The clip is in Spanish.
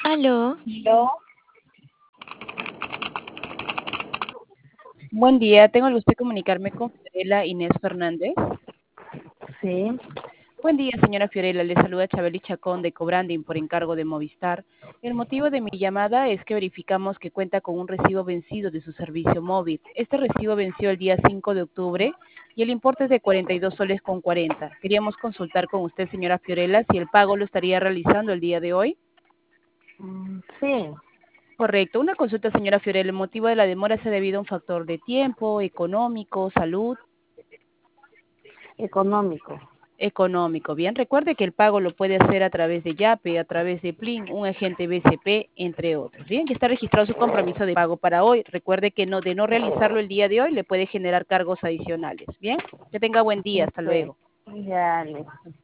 Aló, No, buen día, tengo el gusto de comunicarme con Fiorella Inés Fernández. Sí, Buen día, señora Fiorella, le saluda Chabeli Chacón de Cobranding por encargo de Movistar. El motivo de mi llamada es que verificamos que cuenta con un recibo vencido de su servicio móvil. Este recibo venció el día 5 de octubre y el importe es de 42 soles con 40. Queríamos consultar con usted, señora Fiorella, si el pago lo estaría realizando el día de hoy. sí, Correcto, una consulta, señora Fiorella. El motivo de la demora se ha debido a un factor de tiempo, económico, salud. económico. Económico. Bien, recuerde que el pago lo puede hacer a través de Yape, a través de Plin, un agente BCP, entre otros. Bien, ya está registrado su compromiso de pago para hoy. Recuerde que de no realizarlo el día de hoy le puede generar cargos adicionales. Bien, que tenga buen día. Hasta Sí, luego. ya, listo.